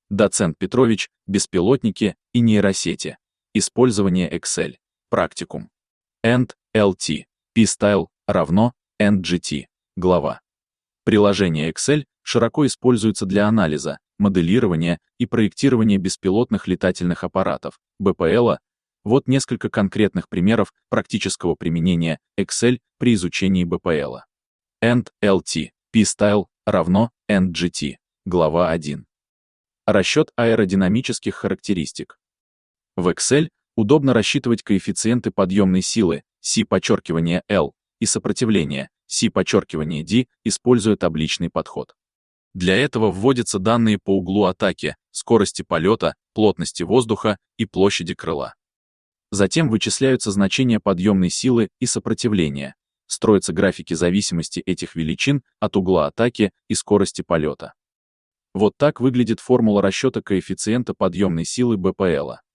Доцент Петрович, беспилотники и нейросети. Использование Excel. Практикум. End, LT, P-Style равно NGT. Глава. Приложение Excel широко используется для анализа, моделирования и проектирования беспилотных летательных аппаратов, БПЛа. Вот несколько конкретных примеров практического применения Excel при изучении БПЛа. End, LT, P-Style равно NGT. Глава 1. Расчет аэродинамических характеристик. В Excel удобно рассчитывать коэффициенты подъемной силы C_L и сопротивления C_D, используя табличный подход. Для этого вводятся данные по углу атаки, скорости полета, плотности воздуха и площади крыла. Затем вычисляются значения подъемной силы и сопротивления. Строятся графики зависимости этих величин от угла атаки и скорости полета. Вот так выглядит формула расчета коэффициента подъемной силы БПЛа.